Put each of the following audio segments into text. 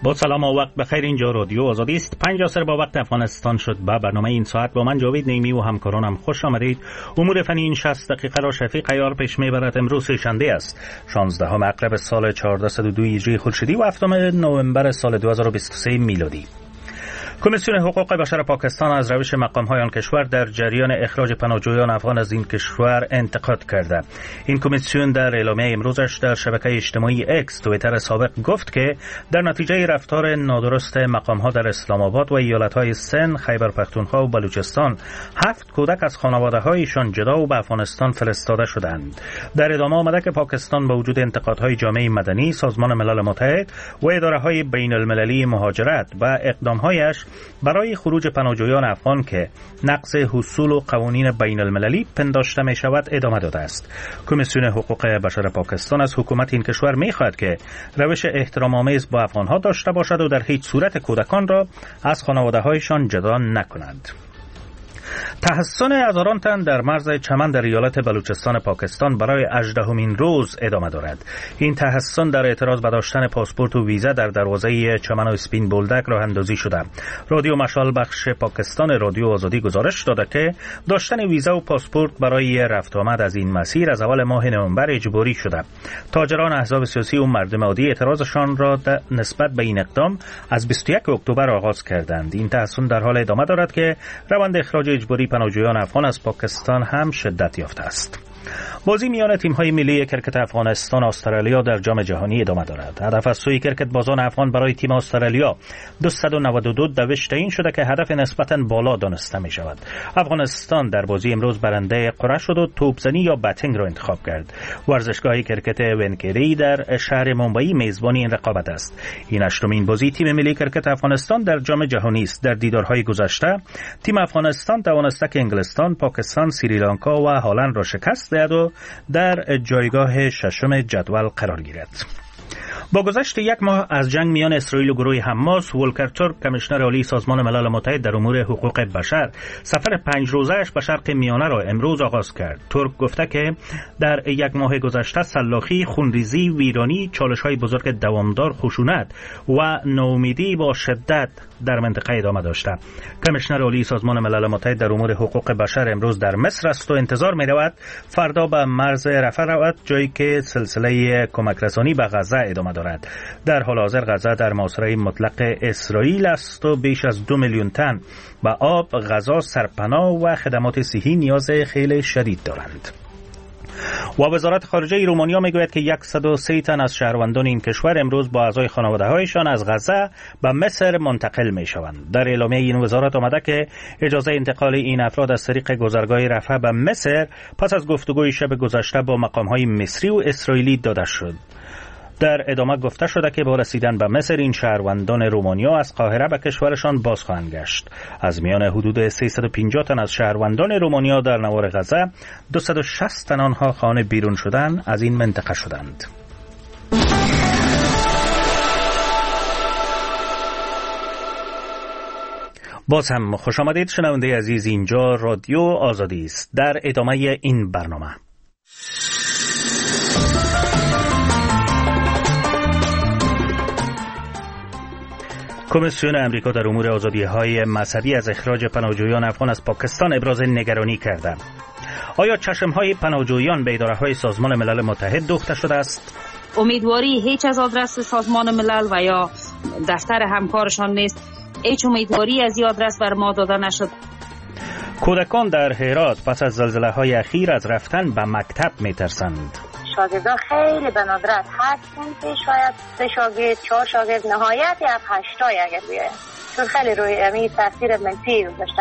با سلام و وقت بخیر. اینجا رادیو آزادی است. 5 عصر با وقت افغانستان شد. با برنامه این ساعت با من جاوید نیمی و همکارانم خوش آمدید. امور فنی این 60 دقیقه را شفیق عیار پیش میبرد. امروز شنبه است 16 مرداد سال 1402 هجری خورشیدی و 7 نوامبر سال 2023 میلادی. کمیسیون حقوق بشر پاکستان از روش مقام‌های آن کشور در جریان اخراج پناهجویان افغان از این کشور انتقاد کرده. این کمیسیون در اعلامیه امروزش در شبکه اجتماعی اکس توییتر سابق گفت که در نتیجه رفتار نادرست مقام‌ها در اسلام آباد و ایالت‌های سند، خیبر پختونخوا و بلوچستان 7 کودک از خانواده‌هایشان جدا و به افغانستان فرستاده شدند. در ادامه آمده که پاکستان با وجود انتقادهای جامعه مدنی، سازمان ملل متحد و اداره‌های بین‌المللی مهاجرت و اقدام‌هایش برای خروج پناهجویان افغان که نقض اصول و قوانین بین المللی پنداشته می شود ادامه داده است. کمیسیون حقوق بشر پاکستان از حکومت این کشور می خواهد که روش احترام آمیز با افغانها داشته باشد و در هیچ صورت کودکان را از خانواده هایشان جدا نکند. تحصن هزاران تن در مرز چمن در ایالت بلوچستان پاکستان برای 18مین روز ادامه دارد. این تحصن در اعتراض به داشتن پاسپورت و ویزا در دروازه چمن و اسپین بولدک راه اندازی شده. رادیو مشال بخش پاکستان رادیو آزادی گزارش داده که داشتن ویزا و پاسپورت برای رفت آمد از این مسیر از اول ماه نوامبر اجباری شده. تاجران، احزاب سیاسی و مردم عادی اعتراضشان را نسبت به این اقدام از 21 اکتبر آغاز کردند. این تحصن در حال ادامه دارد که روند اخراج اجباری پناهجویان افغان از پاکستان هم شدت یافته است. بازی میان تیم‌های ملی کرکت افغانستان و استرالیا در جام جهانی ادامه دارد. هدف از سوی کرکت بازان افغان برای تیم استرالیا 292 دوشت این شده که هدف نسبتاً بالا دانسته می شود. افغانستان در بازی امروز برنده قرعه شد و توپزنی یا بتینگ را انتخاب کرد. ورزشگاه کرکت ونکری در شهر مومبئی میزبان این رقابت است. این 8مین بازی تیم ملی کرکت افغانستان در جام جهانی است. در دیدارهای گذشته تیم افغانستان توانسته که انگلستان، پاکستان، سریلانکا و هلند را شکست دهد و در جایگاه ششم جدول قرار گیرد. با گذشت 1 ماه از جنگ میان اسرائیل و گروه حماس، ولکر تورک، کمیشنر عالی سازمان ملل متحد در امور حقوق بشر، سفر 5 روزه‌اش به شرق میانه را امروز آغاز کرد. تورک گفته که در 1 ماه گذشته سلاخی، خونریزی، ویرانی، چالش‌های بزرگ دوامدار، خشونت و ناامیدی با شدت در منطقه ادامه داشته. کمیشنر عالی سازمان ملل متحد در امور حقوق بشر امروز در مصر است و انتظار می‌رود فردا به مرز رفح رود، جایی که سلسله کمک رسانی به غزه ادامه دارد. در حال حاضر غزه در محاصره مطلق اسرائیل است و بیش از 2 میلیون تن به آب، غذا، سرپناه و خدمات صحی نیاز خیلی شدید دارند. و وزارت خارجه رومانیا میگوید که 103 تن از شهروندان این کشور امروز با اعضای خانواده‌هایشان از غزه به مصر منتقل میشوند. در اعلامیه این وزارت آمده که اجازه انتقال این افراد از طریق گذرگاه رفح به مصر پس از گفتگوی شب گذشته با مقام‌های مصری و اسرائیلی داده شد. در ادامه گفته شده که با رسیدن به مصر این شهروندان رومانیا از قاهره به کشورشان باز خواهند گشت. از میان حدود 350 تن از شهروندان رومانیا در نوار غزه 260 تن آنها خانه بیرون شدن از این منطقه شدند. باز هم خوش آمدید شنونده عزیز. اینجا رادیو آزادی است. در ادامه این برنامه کمیسیون امریکا در امور آزادی‌های مذهبی از اخراج پناهجویان افغان از پاکستان ابراز نگرانی کرده. آیا چشم‌های پناهجویان به اداره‌های سازمان ملل متحد دوخته شده است؟ امیدواری هیچ از آدرس سازمان ملل و یا دفتر همکارشان نیست. هیچ امیدواری از این آدرس بر ما داده نشد. کودکان در هرات پس از زلزله‌های اخیر از رفتن به مکتب می‌ترسند. شاگردان خیلی به ندرت 8 صنف شاید 3 شاگرد 4 شاگرد نهایت یک 8 تا اگر بیاید، چون خیلی روی امی تاثیر منفی گذاشته.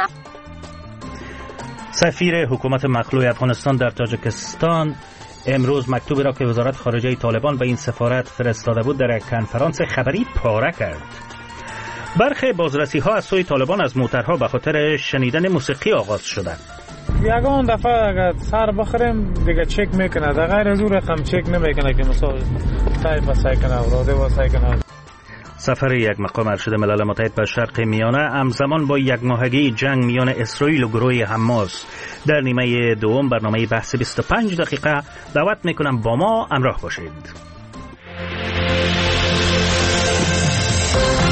سفیر حکومت مخلوع افغانستان در تاجیکستان امروز مکتوبی را که وزارت خارجه طالبان به این سفارت فرستاده بود در یک کنفرانس خبری پاره کرد. برخی بازرسی‌ها از سوی طالبان از موترها به خاطر شنیدن موسیقی آغاز شده. یگان دفعه اگر سر بخوریم دیگه چک میکنه، در غیر از اون رقم چک نمیکنه که مثلا تایپ واسه کنه اوراده واسه کنه. سفر یک مقام ارشد ملل متحد به شرق میانه همزمان با 1 ماهگی جنگ میان اسرائیل و گروه حماس در نیمه دوم برنامه بحث 25 دقیقه دعوت میکنم با ما همراه باشید.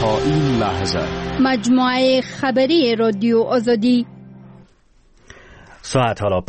تا این لحظه. مجموعه خبری رادیو آزادی. ساعت حالا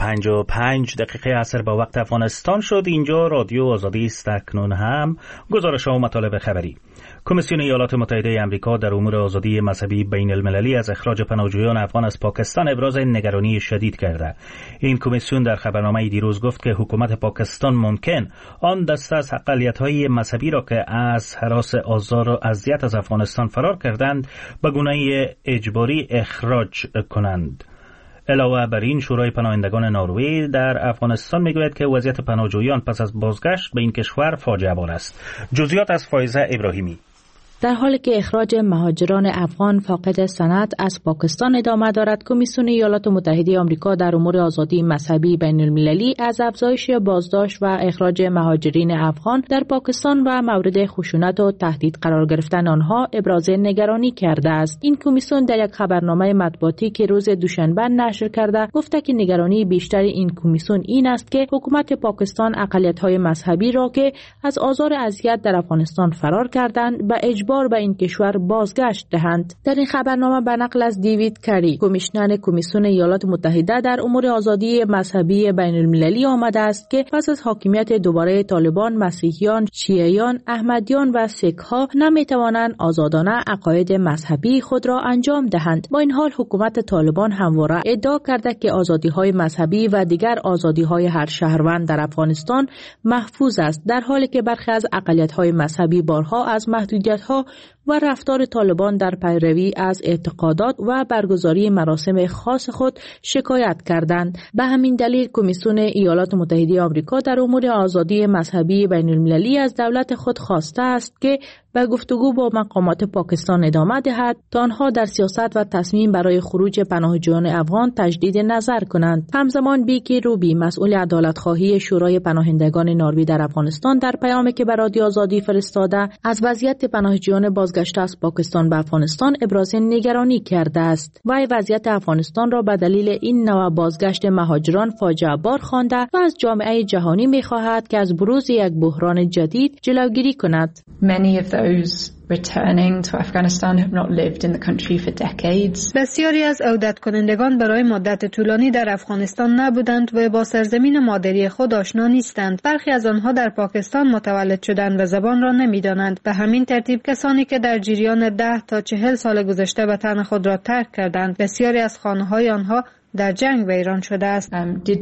55 دقیقه عصر با وقت افغانستان شد. اینجا رادیو آزادی است. اکنون هم گزارش ها و مطالب خبری. کمیسیون ایالات متحده آمریکا در امور آزادی مذهبی بین المللی از اخراج پناهجویان افغان از پاکستان ابراز نگرانی شدید کرده. این کمیسیون در خبرنامه دیروز گفت که حکومت پاکستان ممکن آن دسته از اقلیت‌های مذهبی را که از هراس آزار و اذیت از افغانستان فرار کردند به گونه اجباری اخراج کنند. علاوه بر این شورای پناهندگان نروژ در افغانستان میگوید که وضعیت پناهجویان پس از بازگشت به این کشور فاجعه بار است. جزئیات از فایزه ابراهیمی. در حالی که اخراج مهاجران افغان فاقد سند از پاکستان ادامه دارد، کمیسیون ایالات متحده آمریکا در امور آزادی مذهبی بین المللی از افزایش بازداشت و اخراج مهاجرین افغان در پاکستان و مورد خشونت و تهدید قرار گرفتن آنها ابراز نگرانی کرده است. این کمیسیون در یک خبرنامه مطبوعاتی که روز دوشنبه نشر کرده گفته که نگرانی بیشتر این کمیسیون این است که حکومت پاکستان اقلیت‌های مذهبی را که از آزار اذیت در افغانستان فرار کردند به اجبار به این کشور بازگشت دهند. در این خبرنامه به نقل از دیوید کری، کمیشنر کمیسیون ایالات متحده در امور آزادی مذهبی بین المللی آمده است که پس از حاکمیت دوباره طالبان، مسیحیان، شیعیان، احمدیان و سیک‌ها نمی‌توانند آزادانه عقاید مذهبی خود را انجام دهند. با این حال حکومت طالبان همواره ادعا کرده که آزادی‌های مذهبی و دیگر آزادی‌های هر شهروند در افغانستان محفوظ است، در حالی که برخی از اقلیت‌های مذهبی بارها از محدودیت‌ها و رفتار طالبان در پیروی از اعتقادات و برگزاری مراسم خاص خود شکایت کردند. به همین دلیل کمیسیون ایالات متحده آمریکا در امور آزادی مذهبی بین المللی از دولت خود خواسته است که به گفتگو با مقامات پاکستان ادامه دهد تا آنها در سیاست و تصمیم برای خروج پناهجویان افغان تجدید نظر کنند. همزمان بیکی روبی، مسئول عدالت‌خواهی شورای پناهندگان نروژ در افغانستان، در پیامی که به رادیو آزادی فرستاده از وضعیت پناهجویان بازگشته از پاکستان به افغانستان ابراز نگرانی کرده است. وی وضعیت افغانستان را به دلیل این نوع بازگشت مهاجران فاجعه بار خوانده و از جامعه جهانی می‌خواهد که از بروز یک بحران جدید جلوگیری کند. Returning to Afghanistan have not lived in the country for decades. بسیاری از عودت کنندگان برای مدت طولانی در افغانستان نبودند و با سرزمین مادری خود آشنا نیستند. برخی از آنها در پاکستان متولد شدند و زبان را نمی‌دانند. به همین ترتیب کسانی که در جریان 10 تا 40 سال گذشته وطن خود را ترک کردند، بسیاری از خانه‌های آنها در جنگ ویران شده است.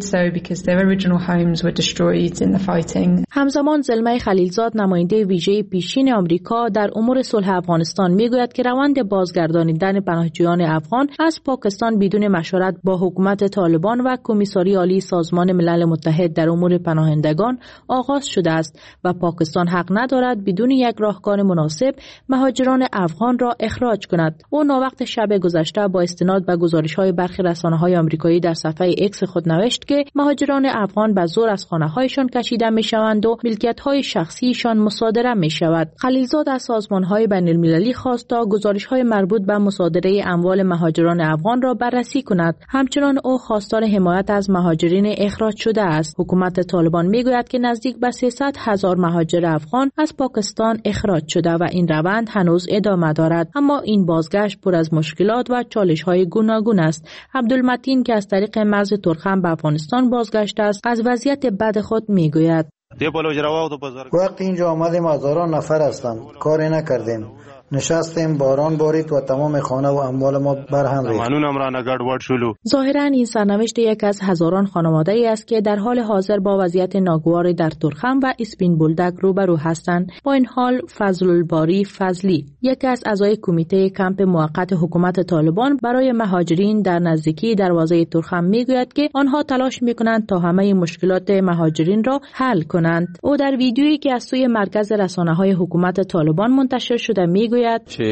همزمان زلمه خلیلزاد، نماینده ویژه پیشین آمریکا در امور صلح افغانستان، میگوید که روند بازگردانیدن پناهجویان افغان از پاکستان بدون مشورت با حکومت طالبان و کمیساری عالی سازمان ملل متحد در امور پناهندگان آغاز شده است و پاکستان حق ندارد بدون یک راهکار مناسب مهاجران افغان را اخراج کند. او ناوقت شب گذشته با استناد به گزارش‌های برخی رسانه‌های آمریکایی در صفحه ایکس خود نوشت که مهاجران افغان به زور از خانه‌هایشان کشیده می‌شوند و ملکیت‌های شخصیشان مصادره می‌شود. خلیلزاد از سازمان‌های بین‌المللی خواست تا گزارش‌های مربوط به مصادره اموال مهاجران افغان را بررسی کند. همچنین او خواستار حمایت از مهاجرین اخراج شده است. حکومت طالبان می‌گوید که نزدیک به 300,000 مهاجر افغان از پاکستان اخراج شده و این روند هنوز ادامه دارد، اما این بازگشت پر از مشکلات و چالش‌های گوناگون است. عبدالمتین که از طریق مرز ترخم به افغانستان بازگشته است از وضعیت بد خود میگوید. وقتی اینجا آمدیم هزاران نفر هستند، کاری نکردیم، نشستیم، باران بارید و تمام خانه و اموال ما برهم ریخت. ظاهراً این سرنوشت یک از هزاران خانواده ای است که در حال حاضر با وضعیت ناگوار در ترخم و اسپین بولدک روبرو هستند. با این حال فضل الباری فضلی، یکی از اعضای کمیته کمپ موقت حکومت طالبان برای مهاجرین در نزدیکی دروازه ترخم میگوید که آنها تلاش میکنند تا همه مشکلات مهاجرین را حل کنند. او در ویدیویی که از سوی مرکز رسانه‌های حکومت طالبان منتشر شده میگوید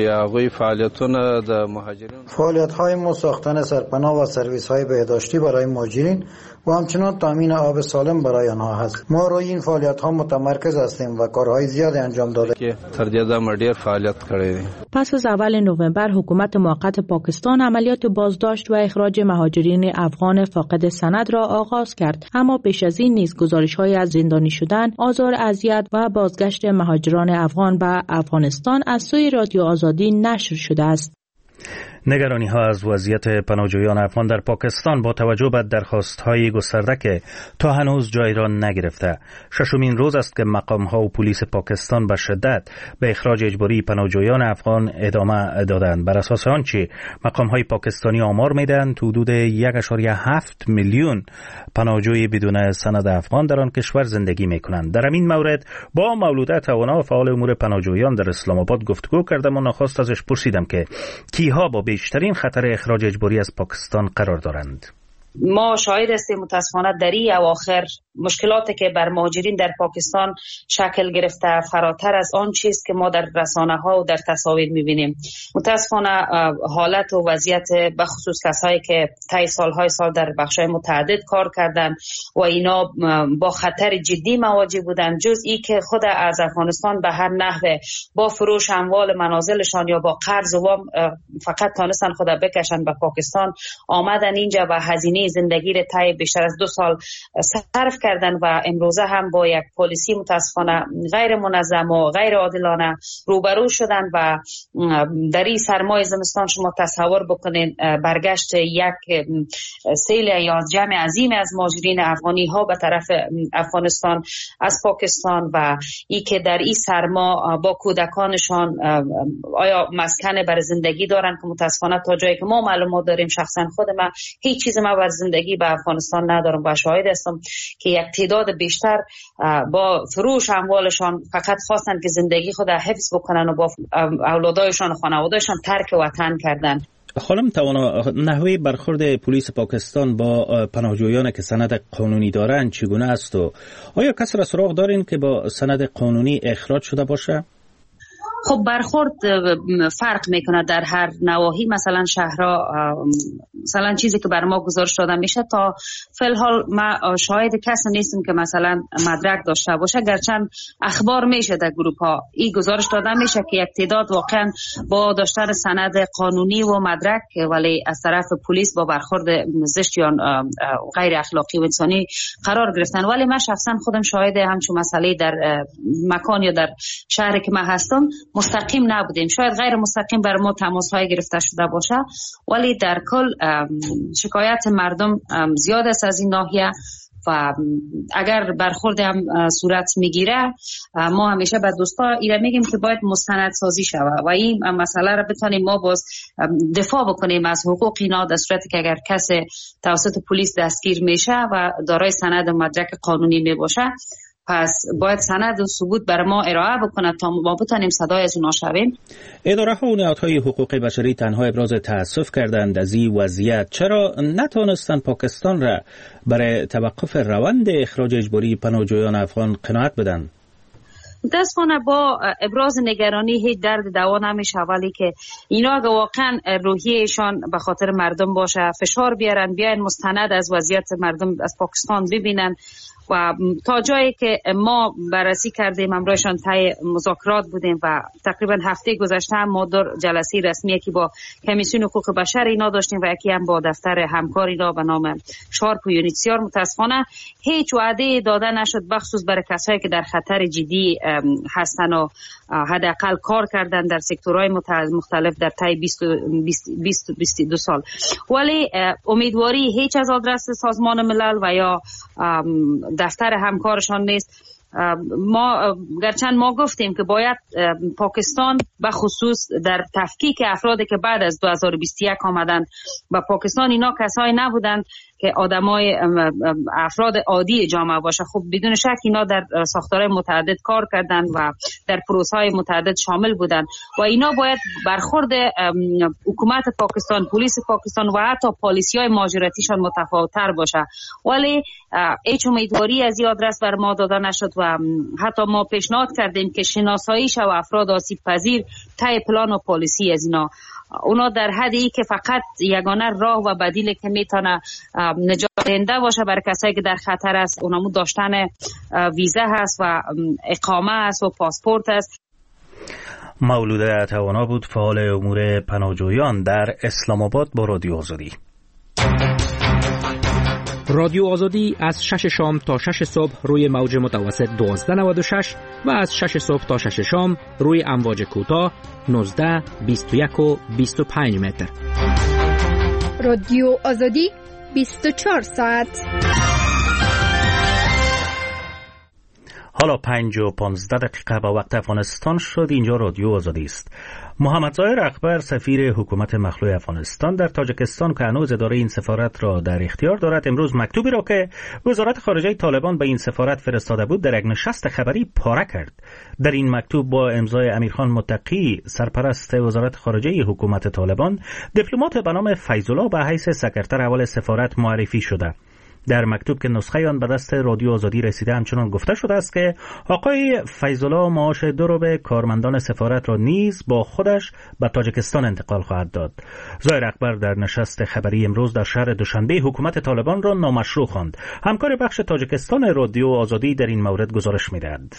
فعالیت‌های ما ساختن سرپناه و سرویس‌های بهداشتی برای مهاجرین و همچنان تامین آب سالم برای آنها هست. ما روی این فعالیت‌ها متمرکز هستیم و کارهای زیادی انجام داده که تر دې ډیر فعالیت کړی. پس از اول نوامبر حکومت موقت پاکستان عملیات بازداشت و اخراج مهاجرین افغان فاقد سند را آغاز کرد، اما پیش از این نیز گزارش‌های از زندانی شدن، آزار، اذیت و بازگشت مهاجران افغان به افغانستان از سوی رادیو آزادی نشر شده است. نگرانی ها از وضعیت پناهجویان افغان در پاکستان با توجه به درخواست های گسترده که تا هنوز جای را نگرفته. ششمین روز است که مقام ها و پلیس پاکستان به شدت به اخراج اجباری پناهجویان افغان ادامه دادند. بر اساس آنچه مقام های پاکستانی آمار میدهند حدود 1.7 میلیون پناهجوی بدون سند افغان در آن کشور زندگی میکنند. در این مورد با مولوده توانا فعال امور پناهجویان در اسلام آباد گفتگو کردم و نخست ازش پرسیدم که کیها با بیشترین خطر اخراج اجباری از پاکستان قرار دارند. ما شاهد هستیم متاسفانه در این اواخر مشکلاتی که بر مهاجرین در پاکستان شکل گرفته فراتر از آن چیست که ما در رسانه ها و در تصاویر میبینیم. متاسفانه حالت و وضعیت بخصوص کسایی که طی سالهای سال در بخشای متعدد کار کردند و اینا با خطر جدی مواجه بودند، جز ای که خود از افغانستان به هر نحوه با فروش اموال منازلشان یا با قرض و وام فقط تانستن خود بکشن به پاکستان آمدن اینجا و هزینه زندگی را طی بیشتر از 2 سال صرف کردن و امروزه هم با یک پالیسی متاسفانه غیر منظم و غیر عادلانه روبرو شدن و در این سرمای زمستان شما تصور بکنین برگشت یک سیل یا جمع عظیم از مهاجرین افغانی ها به طرف افغانستان از پاکستان و ای که در این سرما با کودکانشان آیا مسکن بر زندگی دارن که متاسفانه تا جایی که ما معلومات داریم شخصا خود من هیچ چیز ما بر زندگی به افغانستان ندارم و شاهد هستم که یک تعداد بیشتر با فروش اموالشان فقط خواستن که زندگی خود حفظ بکنن و با اولادایشان و خانوادهشان ترک وطن کردن. خانم توانا، نحوه برخورد پلیس پاکستان با پناهجویان که سند قانونی دارند چگونه است و آیا کسی را سراغ دارین که با سند قانونی اخراج شده باشه؟ خب برخورد فرق میکنه در هر نواحی. مثلا شهرها مثلا چیزی که بر ما گزارش داده میشه تا فی الحال ما شاهد کسی نیستیم که مثلا مدرک داشته باشه، گرچند اخبار میشه در گروه ها این گزارش داده میشه که یک تعداد واقعا با داشتن سند قانونی و مدرک ولی از طرف پلیس با برخورد زشت یا غیر اخلاقی و انسانی قرار گرفتن. ولی من شخصا خودم شاهد همچون مسئله در مکان یا در شهری که من هستم مستقیم نبودیم. شاید غیر مستقیم بر ما تماس های گرفته شده باشه ولی در کل شکایت مردم زیاد است از این ناحیه و اگر برخورد هم صورت میگیره ما همیشه به دوستا ایره میگیم که باید مستند سازی شود و این مسئله را بتونیم ما باز دفاع بکنیم از حقوق اینا در صورتی که اگر کسی توسط پلیس دستگیر میشه و دارای سند و مدرک قانونی میباشه پس باید سند و ثبوت بر ما ارائه بکنه تا ما بتونیم صدای از اونا شویم. اداره ها و نهادهای حقوق بشری تنها ابراز تأسف کردند از این وضعیت. چرا نتوانستند پاکستان را برای توقف روند اخراج اجباری پناهجویان افغان قناعت بدن؟ متاسفانه با ابراز نگرانی هیچ درد دوا نمیشه، ولی که اینا اگه واقعا روحیهشان به خاطر مردم باشه فشار بیارن بیاین مستند از وضعیت مردم از پاکستان ببینن و تا جایی که ما بررسی کردیم همراهشان طی مذاکرات بودیم و تقریبا هفته گذشته هم ما در جلسه رسمی یکی با کمیسیون حقوق بشر اینا داشتیم و یکی هم با دفتر همکار اینا به نام شارپ و یونیتسیار. متاسفانه هیچ وعده داده نشد بخصوص برای کسایی که در خطر جدی هستن و حداقل کار کردن در سکتورهای مختلف در طی 22 سال. ولی امیدواری هیچ از آدرس سازمان ملل و یا دفتر همکارشان نیست. ما گرچند ما گفتیم که باید پاکستان به خصوص در تفکیک افرادی که بعد از 2021 آمدن و پاکستان اینا کسایی نبودند که آدمای افراد عادی جامعه باشه. خب بدون شک اینا در ساختارهای متعدد کار کردن و در پروسه‌های متعدد شامل بودن و اینا باید برخورد حکومت پاکستان، پلیس پاکستان و حتی پالیسی‌های مهاجرتیشان متفاوت‌تر باشه. ولی هیچ امیدواری از این آدرس بر ما داده نشد و حتی ما پیشنهاد کردیم که شناسایی شود افراد آسیب پذیر طی پلان و پالیسی از اینا. اونا در حدی که فقط یگانه راه و بدیلی که میتونه نجات دهنده باشه برای کسایی که در خطر است اونمو داشتن ویزا هست و اقامه هست و پاسپورت هست. مولوده توانا بود، فعال امور پناهجویان در اسلام آباد با رادیو آزادی. رادیو آزادی از 6 شام تا 6 صبح روی موج متوسط 1296 و از 6 صبح تا 6 شام روی امواج کوتاه 19، 21 و 25 متر. رادیو آزادی 24 ساعت. حالا 5:15 با وقت افغانستان شد. اینجا رادیو آزادی است. محمد ظاهر اکبر سفیر حکومت مخلوع افغانستان در تاجیکستان که هنوز اداره این سفارت را در اختیار دارد، امروز مکتوبی را که وزارت خارجه طالبان به این سفارت فرستاده بود در یک نشست خبری پاره کرد. در این مکتوب با امضای امیرخان متقی سرپرست وزارت خارجه حکومت طالبان، دیپلمات به نام فیض‌الله به حیث سکرتر اول سفارت معرفی شده. در مکتوب که نسخه آن به دست رادیو آزادی رسیده همچنان گفته شده است که آقای فیض‌الله معاش 2 ربع کارمندان سفارت را نیز با خودش به تاجیکستان انتقال خواهد داد. ظاهر اکبر در نشست خبری امروز در شهر دوشنبه حکومت طالبان را نامشروع خواند. همکار بخش تاجیکستان رادیو آزادی در این مورد گزارش می‌دهد.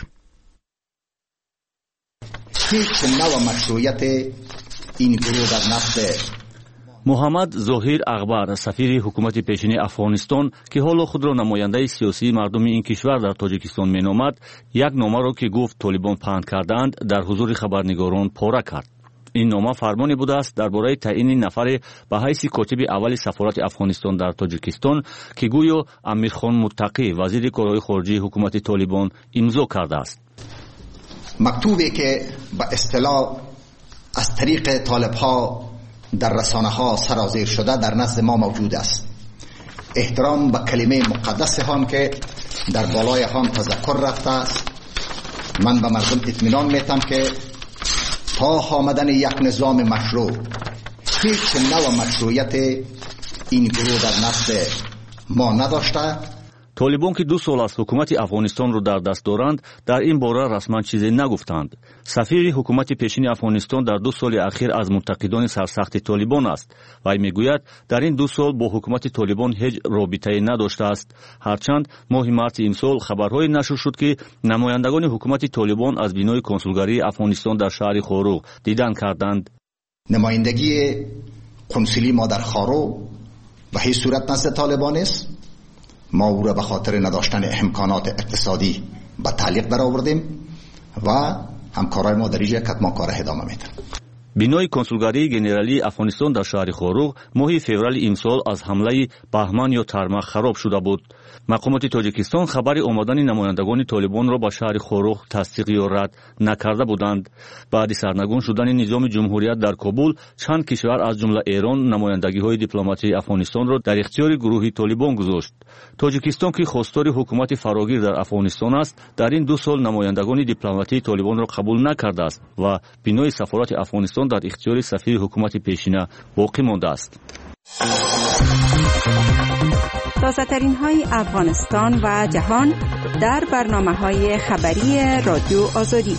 هیچ نوع مشروعیت این گروه در نفس محمد ظاهر اکبر سفیر حکومت پیشین افغانستان که حالا خود را نماینده سیاسی مردم این کشور در تاجیکستان مینامد، یک نامه را که گفت طالبان پهن کردند در حضور خبرنگاران پاره کرد. این نامه فرمانی بوده است درباره تعیین نفر به حیث کاتب اول سفارت افغانستان در تاجیکستان که گویا امیرخان متقی وزیر کارهای خارجه حکومت طالبان امضا کرده است. مکتوبی که به اصطلاح از طریق طالب‌ها در رسانه ها سرازیر شده در نزد ما موجود است. احترام به کلمه مقدس هم که در بالای هم تذکر رفته است. من به مردم اطمینان میتم که تا آمدن یک نظام مشروع هیچ نوع مشروعیت این گروه در نزد ما نداشته. طالبان که 2 سال از حکومت افغانستان رو در دست دارند در این باره رسما چیزی نگفتند. سفیر حکومت پیشین افغانستان در 2 سال اخیر از منتقدان سرسخت طالبان است. وی میگوید در این 2 سال با حکومت طالبان هیچ رابطه‌ای نداشته است. هرچند ماه مارس امسال خبرهای نشر شد که نمایندگان حکومت طالبان از بینای کنسولگری افغانستان در شهر خاروق دیدن کردند. نمایندگی کنسولی ما در خاروق به هیچ صورت نزد طالبان است. ما او را به خاطر نداشتن امکانات اقتصادی به تعلیق در آوردیم و همکارای ما در اینجا کتمان کار ادامه میدن. بینای کنسولگری گنرالی افغانستان در شهر خاروق ماه فوریه امسال از حمله بهمن یا ترمخ خراب شده بود. مقامات تاجیکستان خبر آمدن نمایندگان طالبان را به شهر خاروق تصدیق یا رد نکرده بودند. بعد سرنگون شدن نظام جمهوریت در کابل، چند کشور از جمله ایران نمایندگی‌های دیپلماتی افغانستان را در اختیار گروه طالبان گذاشت. تاجیکستان که خواستار حکومت فراگیر در افغانستان است، در این 2 سال نمایندگان دیپلماتی طالبان را قبول نکرده است و بینای سفارت افغانستان در اختیار سفیر حکومت پیشینه باقی مانده است. تازه‌ترین های افغانستان و جهان در برنامه‌های خبری رادیو آزادی.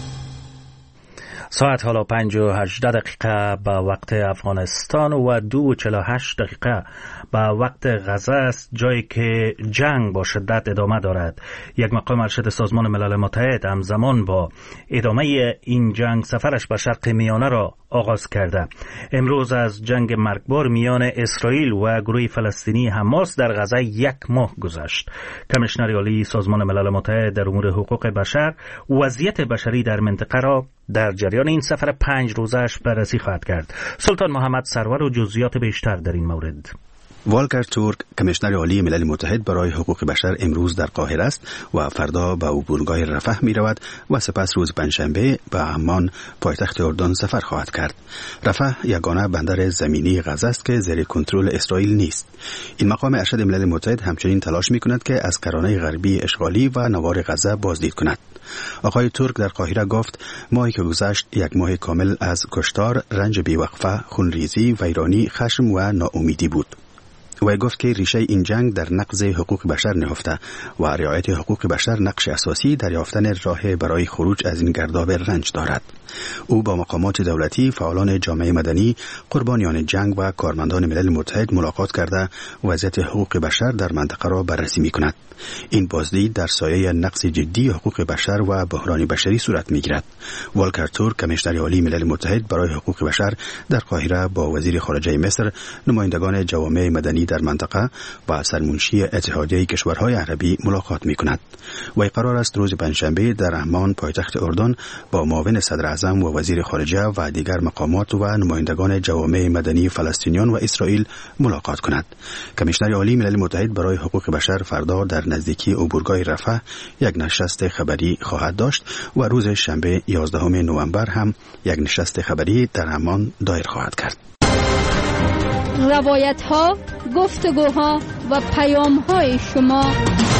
ساعت حالا 5:18 به وقت افغانستان و 2:48 به وقت غزه است، جایی که جنگ با شدت ادامه دارد. یک مقام ارشد سازمان ملل متحد همزمان با ادامه این جنگ سفرش به شرق میانه را آغاز کرده. امروز از جنگ مرگبار میان اسرائیل و گروه فلسطینی حماس در غزه 1 ماه گذشت. کمیشنر عالی سازمان ملل متحد در امور حقوق بشر وضعیت بشری در منطقه را در جریان این سفر 5 روزه‌اش بررسی خواهد کرد. سلطان محمد سرور و جزئیات بیشتر در این مورد. والکر تورک کمیشنر عالی ملل متحد برای حقوق بشر امروز در قاهره است و فردا به عبورگاه رفح می رود و سپس روز پنجشنبه به عمان پایتخت اردن سفر خواهد کرد. رفح یگانه بندر زمینی غزه است که زیر کنترل اسرائیل نیست. این مقام ارشد ملل متحد همچنین تلاش می کند که از کرانه غربی اشغالی و نوار غزه بازدید کند. آقای تورک در قاهره گفت ماهی که گذشت 1 ماه کامل از کشتار، رنج بی‌وقفه، خونریزی، ویرانی، خشم و ناامیدی بود. و گفت که ریشه این جنگ در نقض حقوق بشر نهفته و رعایت حقوق بشر نقش اساسی در یافتن راه برای خروج از این گرداب رنج دارد. او با مقامات دولتی، فعالان جامعه مدنی، قربانیان جنگ و کارمندان ملل متحد ملاقات کرده وضعیت حقوق بشر در منطقه را بررسی می‌کند. این بازدید در سایه نقض جدی حقوق بشر و بحران بشری صورت می‌گیرد. والکر تورک، کمیشنر عالی ملل متحد برای حقوق بشر، در قاهره با وزیر خارجه مصر، نمایندگان جوامع مدنی در منطقه و سرمنشی اتحادیه کشورهای عربی ملاقات می‌کند. و قرار است روز پنجشنبه در عمان پایتخت اردن با معاون صدر اعظم و وزیر خارجه و دیگر مقامات و نمایندگان جوامع مدنی فلسطینیان و اسرائیل ملاقات کند. کمیشنر عالی ملل متحد برای حقوق بشر فردا در نزدیکی عبورگاه رفح یک نشست خبری خواهد داشت و روز شنبه 11 نوامبر هم یک نشست خبری در عمان دایر خواهد کرد. روایت ها، گفتگوها و پیام های شما.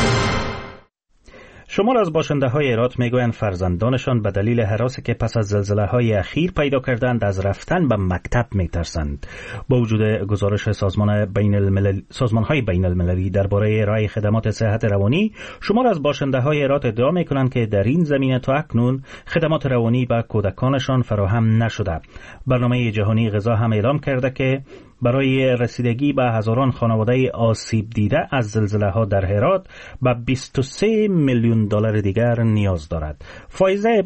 شمار از باشنده های هرات میگویند فرزندانشان به دلیل هراسی که پس از زلزله های اخیر پیدا کردند از رفتن به مکتب میترسند. با وجود گزارش سازمان های بین المللی درباره ارائه خدمات صحت روانی، شمار از باشنده های هرات ادعا میکنند که در این زمینه تا اکنون خدمات روانی به کودکانشان فراهم نشده. برنامه جهانی غذا هم اعلام کرده که برای رسیدگی به هزاران خانواده آسیب دیده از زلزله ها در هرات به 23 میلیون دلار دیگر نیاز دارد. فایزه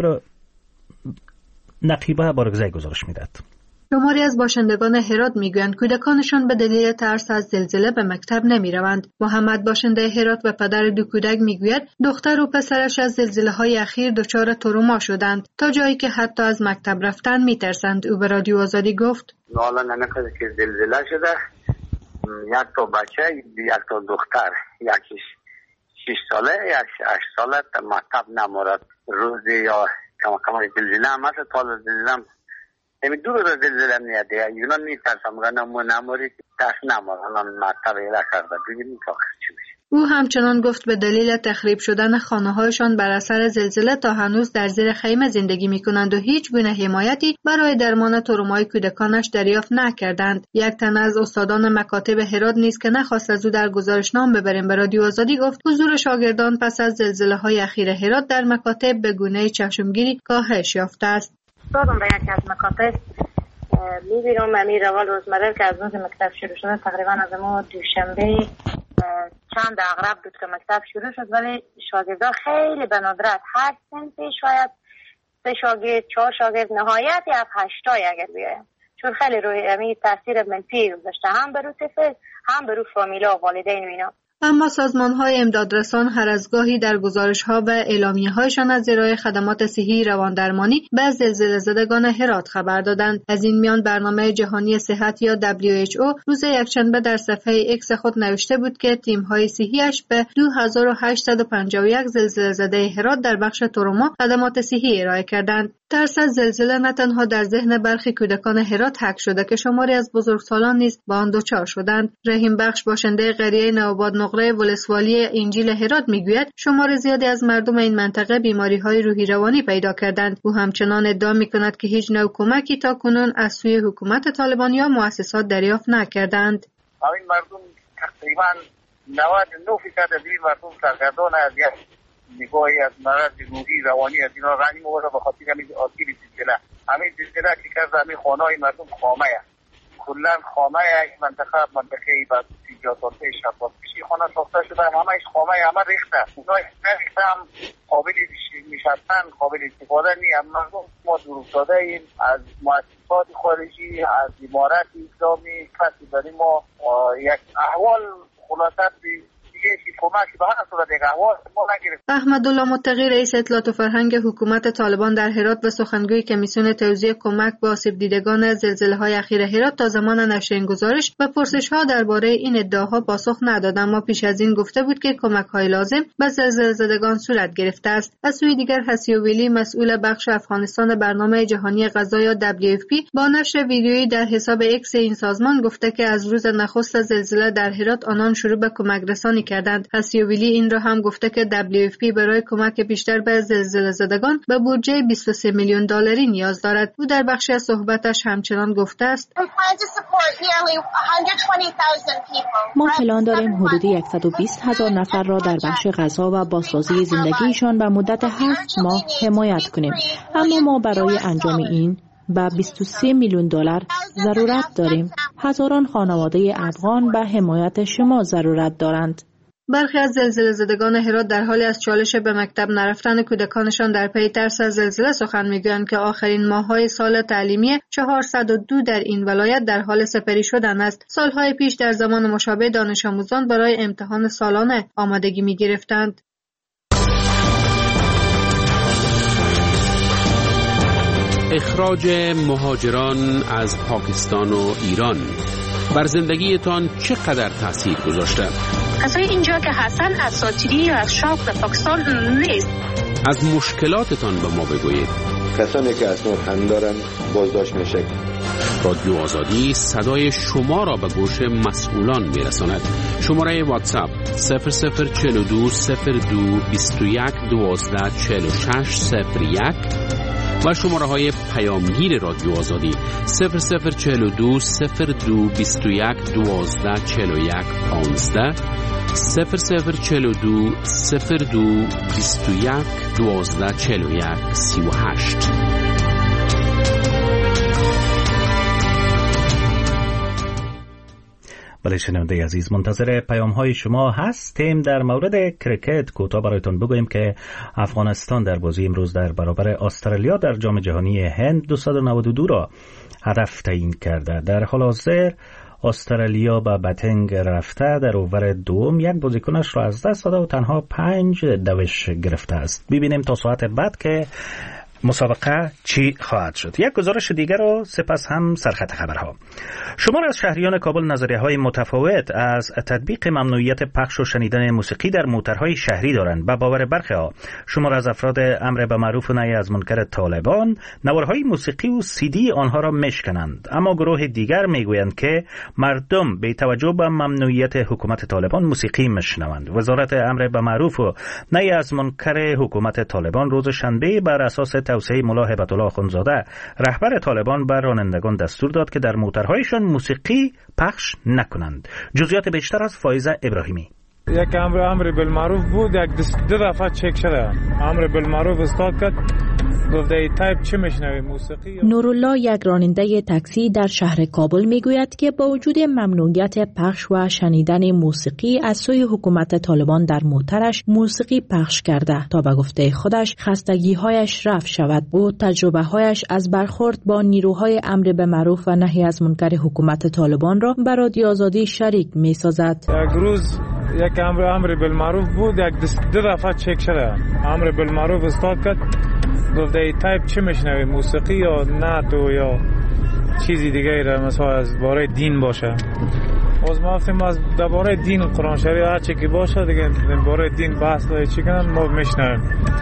نقیبه بارگزای گزارش میدهد. شماری از باشندگان هرات میگویند کودکانشان به دلیل ترس از زلزله به مکتب نمیروند. محمد باشنده هرات و پدر دو کودک میگوید دختر و پسرش از زلزله‌های اخیر دچار تروما شدند تا جایی که حتی از مکتب رفتن میترسند. او به رادیو آزادی گفت: حالا نمی‌خواد که زلزله شده، یک تا بچه، یک تا دختر، یکیش 6 ساله، یکیش 8 ساله تا مکتب نمورد. روزی یا کم زلزله هم هست، تا زلزله همین دو روز زلزله میاده. اینا میترسم میگن نموری دست نمور، الان مکتب ایره کرده، ببینیم تا چی میشه. او همچنان گفت به دلیل تخریب شدن خانه‌هایشان بر اثر زلزله تا هنوز در زیر خیمه زندگی می‌کنند و هیچ گونه حمایتی برای درمان ترومای کودکانش دریافت نکردند. یک تن از استادان مکاتب هرات نیز که نخواست از او در گزارشنامه ببریم به رادیو آزادی گفت حضور شاگردان پس از زلزله‌های اخیر هرات در مکاتب به گونه چشمگیری کاهش یافته است. دادم به یکی از مکاتب میبینم امیر روال روزمره که از روز مکتب شروع شده تقریبا از ما دوشنبه چند اغرب بود که مکتب شروع شد، ولی شاگردان خیلی به ندرت هر سنفی شاید 3 شاگرد 4 شاگرد نهایت از 8 اگر بیایم، چون خیلی روی امی تاثیر منفی گذاشته هم بر طفل هم بر فامیلا و والدین و اینا. اما سازمان‌های امدادرسان هر از گاهی در گزارش‌ها و اعلامیه‌هایشان از ارائه خدمات صحی رواندرمانی به زلزله زدگان هرات خبر دادند. از این میان برنامه جهانی صحت یا WHO روز یکشنبه در صفحه ایکس خود نوشته بود که تیم‌های صحی‌اش به 2851 زلزله زده هرات در بخش تروما خدمات صحی ارائه کردند. ترس از زلزله نه تنها در ذهن برخی کودکان هرات حک شده که شماری از بزرگسالان نیز با آن دچار شدند. رحیم بخش باشنده قریه نوآباد نقره ولسوالی انجیل هرات میگوید شمار زیادی از مردم این منطقه بیماری‌های روحی روانی پیدا کردند. او همچنان ادعا می‌کند که هیچ نوع کمکی تاکنون از سوی حکومت طالبان یا مؤسسات دریافت نکردند. این مردم تقریبا 99% از این مردم سرگردان از نگاهی از مرض روحی روانی از اینا غنی موارد به خاطر همین آسیب زلزله. همین زلزله که کرده همین خانه‌های مردم خامه است. کلا خامه این منطقه بعد 30 سال پیش شفاف بشی خانه ساخته شده، همه‌اش خامه، همه ریخته. اونها ریخته هم قابل نشستن، قابل استفاده نیست. مردم ما دور افتاده ایم از مؤسسات خارجی، از امارات اسلامی، کسی برای ما یک احوال خلاصت احمدالله متقی رئیس اطلاعات و فرهنگ حکومت طالبان در هرات و سخنگوی کمیسیون توزیع کمک به آسیب دیدگان زلزله‌های اخیر هرات تا زمان نشر این گزارش و پرسش‌ها درباره این ادعاها پاسخ نداد، اما پیش از این گفته بود که کمک‌های لازم به زلزله زدگان صورت گرفته است. از سوی دیگر حسیویلی مسئول بخش افغانستان برنامه جهانی غذا یا WFP با نشر ویدیویی در حساب ایکس این سازمان گفته که از روز نخست زلزله در هرات آنان شروع به کمک رسانی کردند. اسیویلی این را هم گفته که WFP برای کمک بیشتر به زلزله زدگان به بودجه 23 میلیون دلاری نیاز دارد. او در بخشی از صحبتش همچنان گفته است: ما پلان داریم حدود 120,000 نفر را در بخش غذا و بازسازی زندگیشان به مدت 7 ماه حمایت کنیم. اما ما برای انجام این به 23 میلیون دلار ضرورت داریم. هزاران خانواده افغان به حمایت شما ضرورت دارند. برخی از زلزله زدگان هرات در حالی از چالش به مکتب نرفتن کودکانشان در پی ترس از زلزله سخن میگویند که آخرین ماه‌های سال تعلیمی 402 در این ولایت در حال سپری شدن است. سالهای پیش در زمان مشابه دانش آموزان برای امتحان سالانه آمادگی می‌گرفتند. اخراج مهاجران از پاکستان و ایران بر زندگیتان چقدر تاثیر گذاشته؟ کسایی اینجا که هستن اساطیری یا از شاق به پاکستان نیست. از مشکلاتتان به ما بگویید. کسانی که اسناد هم دارن بازداشت میشه. رادیو آزادی صدای شما را به گوش مسئولان میرساند. شماره واتساپ 0042 02 21 12 46 01 و شماره های پیامگیر رادیو آزادی 0042 02 21 12 41 15 0042 02 21 12 41 38. بله شنونده عزیز، منتظر پیام های شما هستیم. در مورد کرکت کوتاه برایتون بگوییم که افغانستان در بازی امروز در برابر استرالیا در جام جهانی هند 292 را هدف تعیین کرده. در حال حاضر استرالیا به بتنگ رفته در اوور دوم یک بازیکنش را از دست داده و تنها 5 دوش گرفته است. ببینیم تا ساعت بعد که مسابقه چی خواهد شد. یک گزارش دیگر رو سپس هم سرخط خبرها. شمار از شهریان کابل نظریه‌های متفاوت از تطبیق ممنوعیت پخش و شنیدن موسیقی در موترهای شهری دارند. به باور برخی‌ها شمار از افراد امر به معروف و نهی از منکر طالبان نوارهای موسیقی و CD آنها را میشکنند، اما گروه دیگر میگویند که مردم به توجه به ممنوعیت حکومت طالبان موسیقی میشنوند. وزارت امر به معروف و نهی از منکر حکومت طالبان روز شنبه بر اساس توصیه ملا هیبت الله اخوندزاده رهبر طالبان بر رانندگان دستور داد که در موترهایشان موسیقی پخش نکنند. جزئیات بیشتر از فایزه ابراهیمی. یک امر بالمعروف بود، یک دو دفعه چک شده. امر بالمعروف استاد کرد، گفته ای تایپ چه میشنوی موسیقی؟ نورالله یک راننده تاکسی در شهر کابل میگوید که با وجود ممنوعیت پخش و شنیدن موسیقی از سوی حکومت طالبان در موترش موسیقی پخش کرده تا به گفته خودش خستگی‌هایش رفع شود. او تجربه‌هایش از برخورد با نیروهای امر به معروف و نهی از منکر حکومت طالبان را به رادیو آزادی شریک می‌سازد. یک روز یک امر بالمعروف بود، یک دو دفعه چک شده. امر بالمعروف استاد کرد، گفته ای تایپ چه میشنوی موسیقی یا نعت یا چیزی دیگه را مثلا از باره دین باشه. از ما گفتیم از درباره دین قرآن شریف هر چی که باشه دیگه باره دین بحث چی کنن ما میشنویم.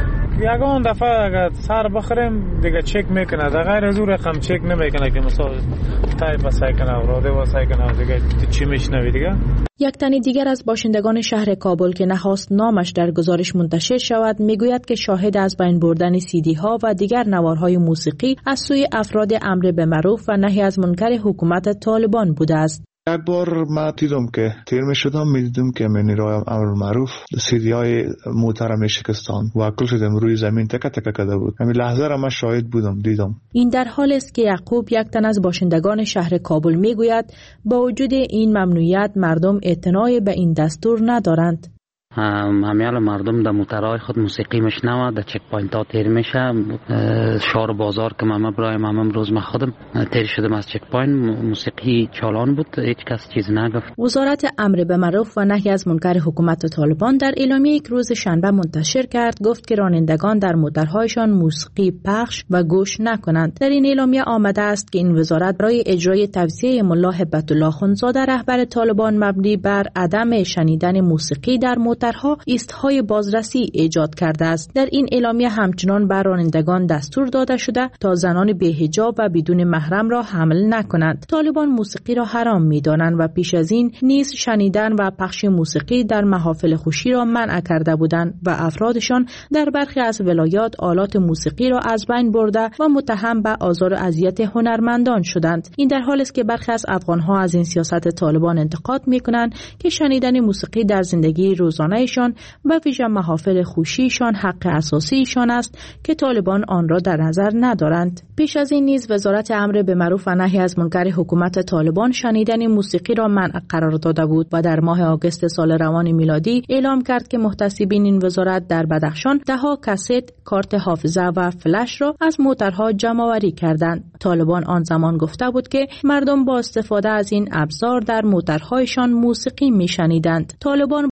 یگان دفعه اگر سر بخوریم دیگه چک میکنه، در غیر از اون رقم چک نمیکنه که مثلا تایپ واسه کنه و راده واسه کنه دیگه چی میشنوی دیگه. یک تن دیگر از باشندگان شهر کابل که نخواست نامش در گزارش منتشر شود میگوید که شاهد از بین بردن CD ها و دیگر نوارهای موسیقی از سوی افراد امر به معروف و نهی از منکر حکومت طالبان بوده است. یک بار ما دیدم که تیر می شدم، می دیدم که نیروهای امر معروف CD های موتر می شکستان و کل شدم روی زمین تکه تکه کرده بود. همین لحظه را من شاهد بودم، دیدم. این در حال است که یعقوب یک تن از باشندگان شهر کابل می گوید با وجود این ممنوعیت مردم اعتنای به این دستور ندارند. همیال مردم در موترهای خود موسیقی میشنوه، در چک پوینت ها تیر میشه. شهر بازار که من برایم امروز من خودم تیر شدم از چک پوینت، موسیقی چالان بود، هیچ کس چیز نگفت. وزارت امر به معروف و نهی از منکر حکومت طالبان در اعلامیه یک روز شنبه منتشر کرد گفت که رانندگان در موترهایشان موسیقی پخش و گوش نکنند. در این اعلامیه آمده است که این وزارت برای اجرای توصیه ملا هیبت الله اخوندزاده رهبر طالبان مبنی بر عدم شنیدن موسیقی در موتر دفترها ایستهای بازرسی ایجاد کرده است. در این اعلامیه همچنان بر رانندگان دستور داده شده تا زنان بی‌حجاب و بدون محرم را حمل نکنند. طالبان موسیقی را حرام می‌دانند و پیش از این نیز شنیدن و پخش موسیقی در محافل خوشی را منع کرده بودند و افرادشان در برخی از ولایات آلات موسیقی را از بین برده و متهم به آزار و اذیت هنرمندان شدند. این در حالی است که برخی از افغان‌ها از این سیاست طالبان انتقاد می‌کنند که شنیدن موسیقی در زندگی روزانه‌شان و ویژه محافل خوشیشان حق اساسیشان است که طالبان آن را در نظر ندارند. پیش از این نیز وزارت امر به معروف و نهی از منکر حکومت طالبان شنیدن موسیقی را منع قرار داده بود و در ماه آگوست سال روان میلادی اعلام کرد که محتسبین این وزارت در بدخشان ده‌ها کاست، کارت حافظه و فلش را از موترها جمع‌آوری کردند. طالبان آن زمان گفته بود که مردم با استفاده از این ابزار در موترهایشان موسیقی می‌شنیدند. طالبان